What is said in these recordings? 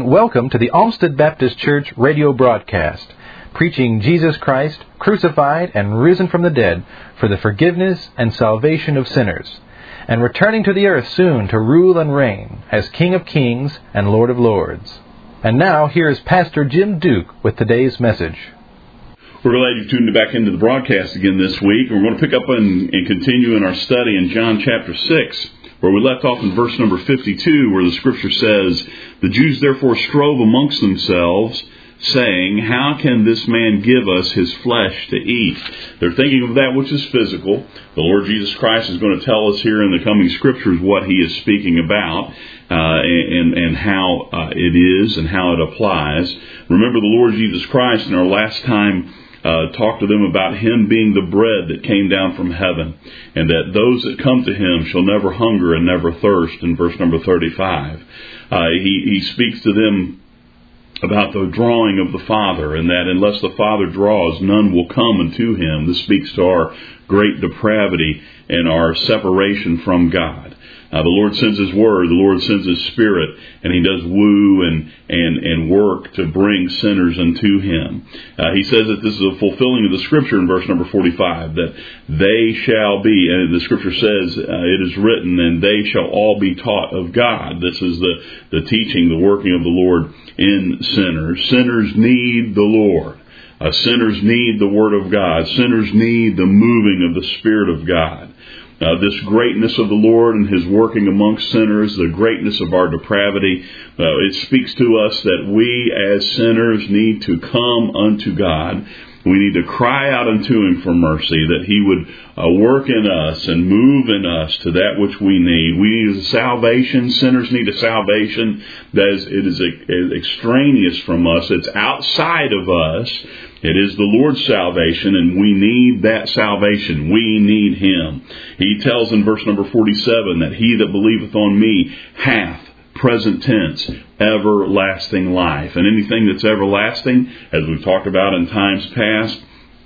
welcome to the Olmsted Baptist Church radio broadcast, preaching Jesus Christ, crucified and risen from the dead for the forgiveness and salvation of sinners, and returning to the earth soon to rule and reign as King of Kings and Lord of Lords. And now, here is Pastor Jim Duke with today's message. We're glad you tuned back into the broadcast again this week. We're going to pick up and continue in our study in John chapter 6, where we left off in verse number 52, where the scripture says, "The Jews therefore strove amongst themselves, saying, 'How can this man give us his flesh to eat?'" They're thinking of that which is physical. The Lord Jesus Christ is going to tell us here in the coming scriptures what he is speaking about, and how it is and how it applies. Remember, the Lord Jesus Christ in our last time talked to them about him being the bread that came down from heaven, and that those that come to him shall never hunger and never thirst, in verse number 35. He speaks to them about the drawing of the Father, and that unless the Father draws, none will come unto him. This speaks to our great depravity and our separation from God. The Lord sends His Word, the Lord sends His Spirit, and He does woo and work to bring sinners unto Him. He says that this is a fulfilling of the Scripture in verse number 45, that they shall be, and the Scripture says, it is written, and they shall all be taught of God. This is the teaching, the working of the Lord in sinners. Sinners need the Lord. Sinners need the Word of God. Sinners need the moving of the Spirit of God. This greatness of the Lord and His working amongst sinners, the greatness of our depravity, it speaks to us that we as sinners need to come unto God. We need to cry out unto Him for mercy, that He would work in us and move in us to that which we need. We need a salvation. Sinners need a salvation that is extraneous from us. It's outside of us. It is the Lord's salvation, and we need that salvation. We need Him. He tells in verse number 47 that he that believeth on me hath, present tense, everlasting life. And anything that's everlasting, as we've talked about in times past,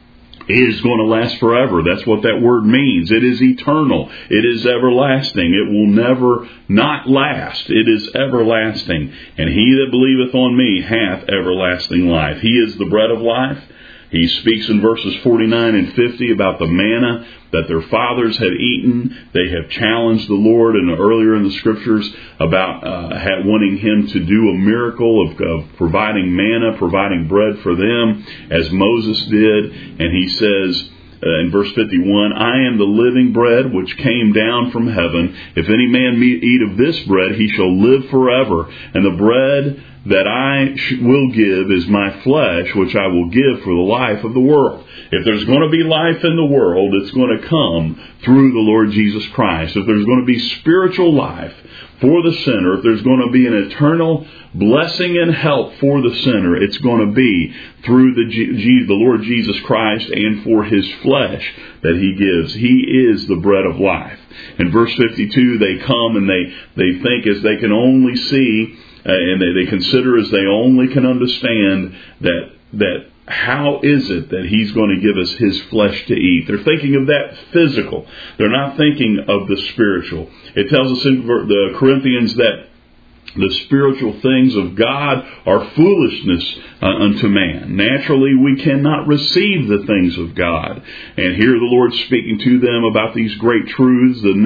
is going to last forever. That's what that word means. It is eternal. It is everlasting. It will never not last. It is everlasting. And he that believeth on me hath everlasting life. He is the bread of life. He speaks in verses 49 and 50 about the manna that their fathers had eaten. They have challenged the Lord earlier in the Scriptures about wanting Him to do a miracle of providing manna, providing bread for them, as Moses did. And He says in verse 51, "I am the living bread which came down from heaven. If any man eat of this bread, he shall live forever. And the bread that I will give is my flesh, which I will give for the life of the world." If there's going to be life in the world, it's going to come through the Lord Jesus Christ. If there's going to be spiritual life for the sinner, if there's going to be an eternal blessing and help for the sinner, it's going to be through the Lord Jesus Christ and for His flesh that He gives. He is the bread of life. In verse 52, they come and they think as they can only see, and they consider as they only can understand that how is it that He's going to give us His flesh to eat? They're thinking of that physical. They're not thinking of the spiritual. It tells us in the Corinthians that the spiritual things of God are foolishness unto man. Naturally, we cannot receive the things of God. And here the Lord's speaking to them about these great truths, the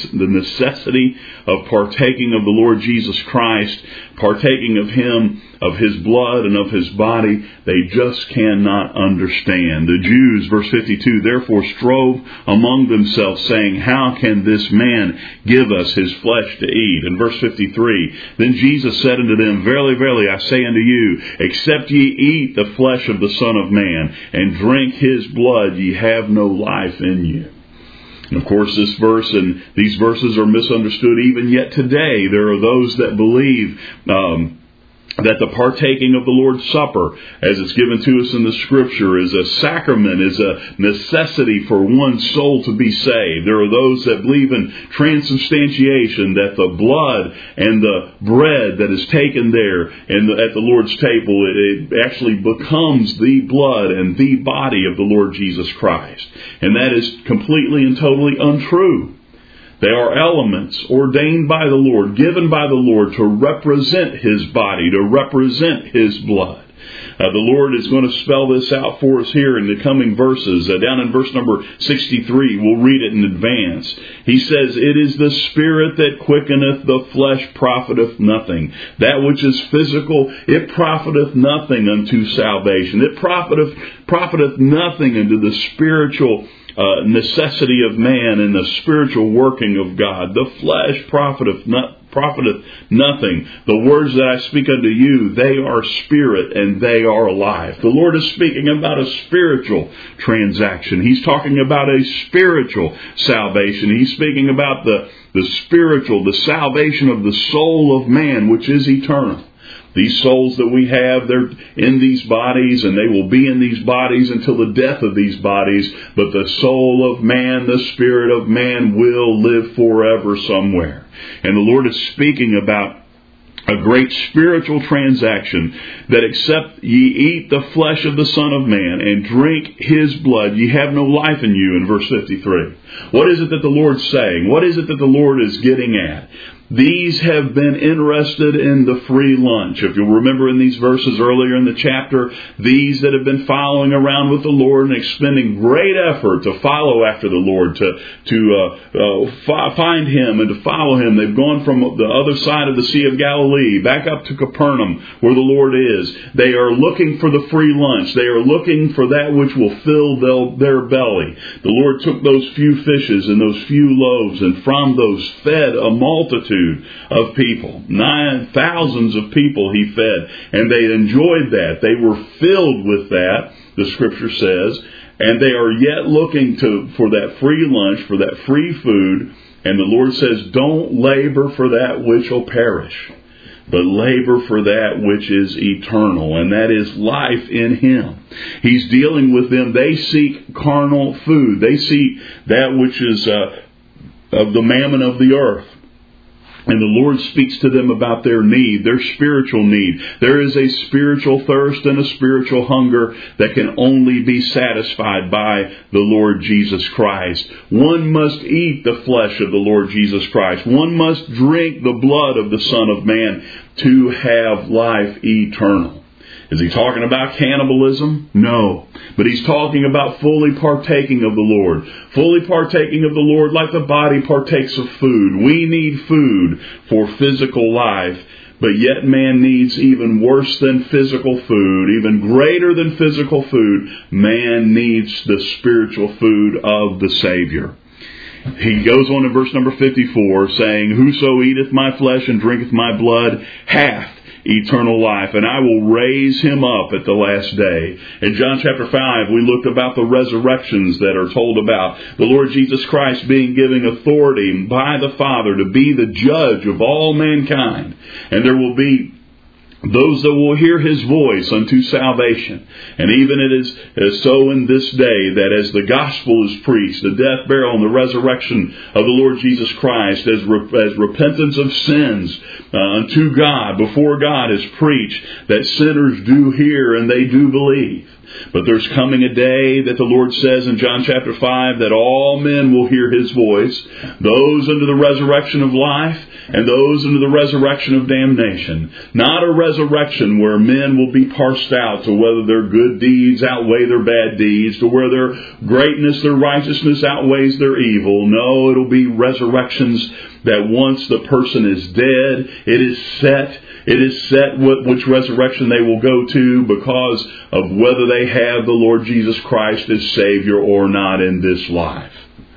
necessity of partaking of the Lord Jesus Christ, partaking of Him, of His blood and of His body. They just cannot understand. The Jews, verse 52, therefore strove among themselves, saying, "How can this man give us his flesh to eat?" In verse 53, then Jesus said unto them, "Verily, verily, I say unto you, except ye eat the flesh of the Son of Man, and drink His blood, ye have no life in you." And of course, this verse and these verses are misunderstood even yet today. There are those that believe that the partaking of the Lord's Supper, as it's given to us in the Scripture, is a sacrament, is a necessity for one's soul to be saved. There are those that believe in transubstantiation, that the blood and the bread that is taken there at the Lord's table, it actually becomes the blood and the body of the Lord Jesus Christ. And that is completely and totally untrue. They are elements ordained by the Lord, given by the Lord to represent His body, to represent His blood. The Lord is going to spell this out for us here in the coming verses. Down in verse number 63, we'll read it in advance. He says, "It is the Spirit that quickeneth, the flesh profiteth nothing. That which is physical, it profiteth nothing unto salvation. It profiteth nothing unto the spiritual necessity of man and the spiritual working of God. The flesh profiteth nothing. The words that I speak unto you, they are spirit and they are life." The Lord is speaking about a spiritual transaction. He's talking about a spiritual salvation. He's speaking about the spiritual, the salvation of the soul of man, which is eternal. These souls that we have, they're in these bodies, and they will be in these bodies until the death of these bodies. But the soul of man, the spirit of man, will live forever somewhere. And the Lord is speaking about a great spiritual transaction, that except ye eat the flesh of the Son of Man and drink His blood, ye have no life in you, in verse 53. What is it that the Lord's saying? What is it that the Lord is getting at? These have been interested in the free lunch. If you'll remember in these verses earlier in the chapter, these that have been following around with the Lord and expending great effort to follow after the Lord, to find Him and to follow Him. They've gone from the other side of the Sea of Galilee back up to Capernaum, where the Lord is. They are looking for the free lunch. They are looking for that which will fill their belly. The Lord took those few fishes and those few loaves, and from those fed a multitude of people. 9,000 of people He fed, and they enjoyed that. They were filled with that, the Scripture says, and they are yet looking for that free lunch, for that free food. And the Lord says, don't labor for that which will perish, but labor for that which is eternal, and that is life in Him. He's dealing with them. They seek carnal food. They seek that which is of the mammon of the earth. And the Lord speaks to them about their need, their spiritual need. There is a spiritual thirst and a spiritual hunger that can only be satisfied by the Lord Jesus Christ. One must eat the flesh of the Lord Jesus Christ. One must drink the blood of the Son of Man to have life eternal. Is He talking about cannibalism? No. But He's talking about fully partaking of the Lord. Fully partaking of the Lord like the body partakes of food. We need food for physical life. But yet man needs even worse than physical food, even greater than physical food. Man needs the spiritual food of the Savior. He goes on in verse number 54, saying, "Whoso eateth my flesh and drinketh my blood hath eternal life, and I will raise him up at the last day." In John chapter 5, we looked about the resurrections that are told about. The Lord Jesus Christ being given authority by the Father to be the judge of all mankind. And there will be those that will hear His voice unto salvation. And even it is so in this day, that as the gospel is preached, the death, burial, and the resurrection of the Lord Jesus Christ, as repentance of sins unto God, before God, is preached, that sinners do hear and they do believe. But there's coming a day that the Lord says in John chapter 5 that all men will hear His voice, those unto the resurrection of life and those unto the resurrection of damnation. Not a resurrection where men will be parsed out to whether their good deeds outweigh their bad deeds, to where their greatness, their righteousness outweighs their evil. No, it'll be resurrections that once the person is dead, it is set which resurrection they will go to, because of whether they have the Lord Jesus Christ as Savior or not in this life.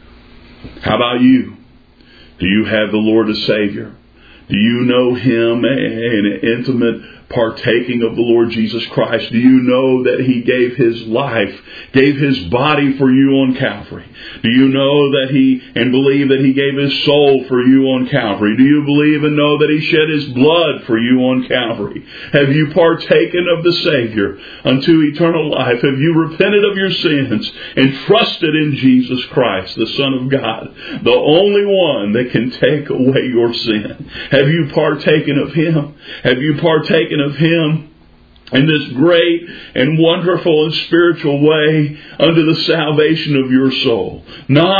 How about you? Do you have the Lord as Savior? Do you know Him in intimate partaking of the Lord Jesus Christ? Do you know that He gave His life, gave His body for you on Calvary? Do you know that and believe that He gave His soul for you on Calvary? Do you believe and know that He shed His blood for you on Calvary? Have you partaken of the Savior unto eternal life? Have you repented of your sins and trusted in Jesus Christ, the Son of God, the only one that can take away your sin? Have you partaken of Him? Have you partaken of Him in this great and wonderful and spiritual way unto the salvation of your soul? Not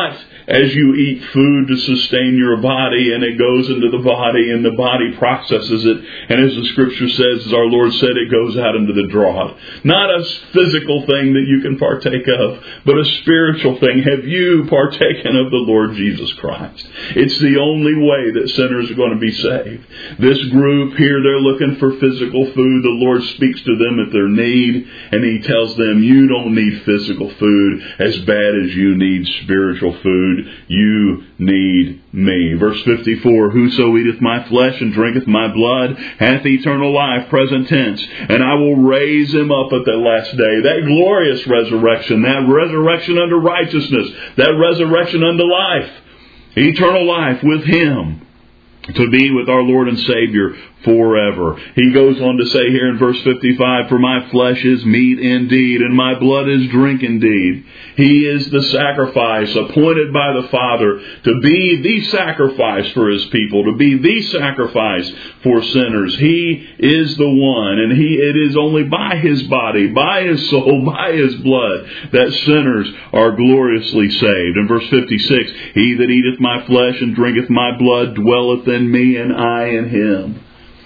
as you eat food to sustain your body, and it goes into the body, and the body processes it, and as the Scripture says, as our Lord said, it goes out into the draught. Not a physical thing that you can partake of, but a spiritual thing. Have you partaken of the Lord Jesus Christ? It's the only way that sinners are going to be saved. This group here, they're looking for physical food. The Lord speaks to them at their need, and He tells them, you don't need physical food as bad as you need spiritual food. You need me. Verse 54, whoso eateth my flesh and drinketh my blood hath eternal life, present tense, and I will raise him up at the last day. That glorious resurrection, that resurrection unto righteousness, that resurrection unto life, eternal life with Him, to be with our Lord and Savior forever. He goes on to say here in verse 55, for my flesh is meat indeed, and my blood is drink indeed. He is the sacrifice appointed by the Father to be the sacrifice for His people, to be the sacrifice for sinners. He is the one, and it is only by His body, by His soul, by His blood that sinners are gloriously saved. In verse 56, he that eateth my flesh and drinketh my blood dwelleth in me, and I in him.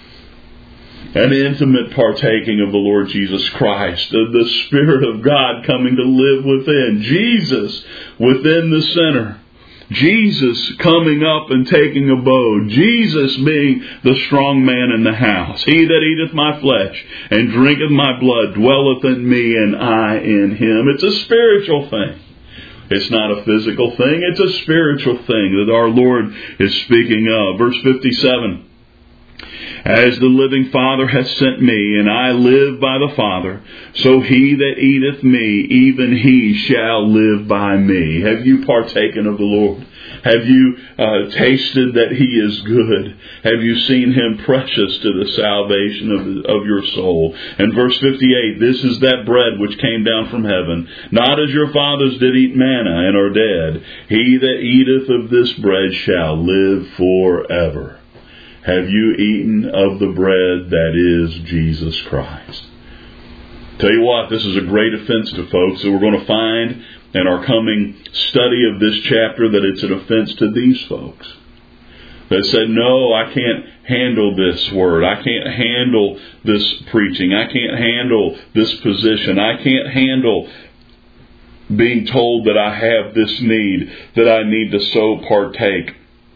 An intimate partaking of the Lord Jesus Christ, the Spirit of God coming to live within, Jesus within the sinner, Jesus coming up and taking abode, Jesus being the strong man in the house. He that eateth my flesh and drinketh my blood dwelleth in me, and I in him. It's a spiritual thing. It's not a physical thing. It's a spiritual thing that our Lord is speaking of. Verse 57. As the living Father hath sent me, and I live by the Father, so he that eateth me, even he shall live by me. Have you partaken of the Lord? Have you tasted that He is good? Have you seen Him precious to the salvation of your soul? And verse 58, this is that bread which came down from heaven, not as your fathers did eat manna and are dead. He that eateth of this bread shall live forever. Have you eaten of the bread that is Jesus Christ? Tell you what, this is a great offense to folks that we're going to find in our coming study of this chapter, that it's an offense to these folks that said, no, I can't handle this word. I can't handle this preaching. I can't handle this position. I can't handle being told that I have this need, that I need to so partake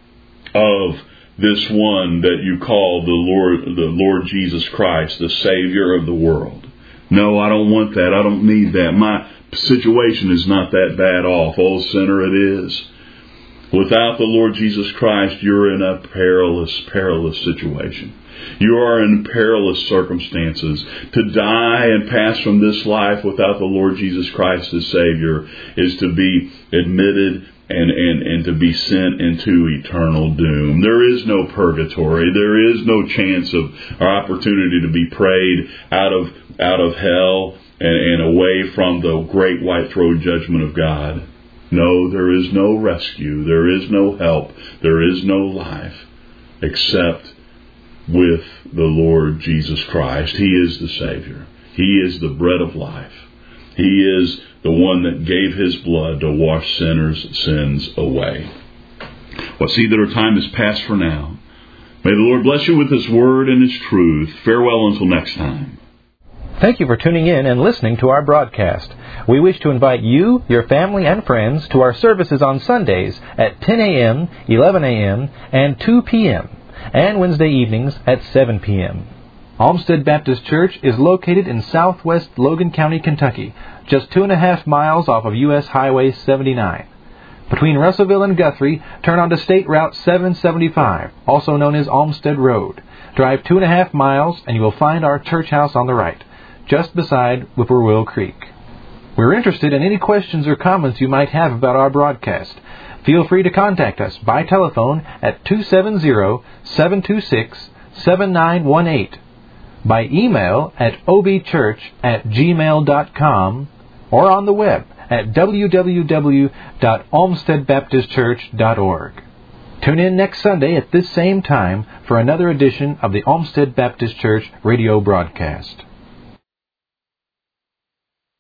of this one that you call the Lord Jesus Christ, the Savior of the world. No, I don't want that. I don't need that. My situation is not that bad off. Oh, sinner, it is. Without the Lord Jesus Christ, you're in a perilous, perilous situation. You are in perilous circumstances. To die and pass from this life without the Lord Jesus Christ as Savior is to be admitted and to be sent into eternal doom. There is no purgatory. There is no chance of or opportunity to be prayed out of hell and away from the great white throne judgment of God. No, there is no rescue. There is no help. There is no life except with the Lord Jesus Christ. He is the Savior. He is the bread of life. He is the one that gave His blood to wash sinners' sins away. Well, see that our time is past for now. May the Lord bless you with His word and His truth. Farewell until next time. Thank you for tuning in and listening to our broadcast. We wish to invite you, your family, and friends to our services on Sundays at 10 a.m., 11 a.m., and 2 p.m., and Wednesday evenings at 7 p.m. Olmsted Baptist Church is located in southwest Logan County, Kentucky, just 2.5 miles off of U.S. Highway 79. Between Russellville and Guthrie, turn onto State Route 775, also known as Olmsted Road. Drive 2.5 miles and you will find our church house on the right, just beside Whippoorwill Creek. We're interested in any questions or comments you might have about our broadcast. Feel free to contact us by telephone at 270-726-7918, by email at obchurch@gmail.com, or on the web at www.olmstedbaptistchurch.org. Tune in next Sunday at this same time for another edition of the Olmsted Baptist Church radio broadcast.